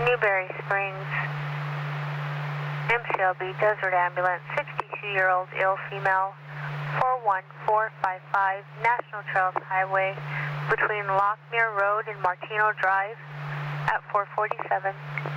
Newberry Springs, MCLB Desert Ambulance, 62-year-old ill female, 41455 National Trails Highway between Lockmere Road and Martino Drive at 447.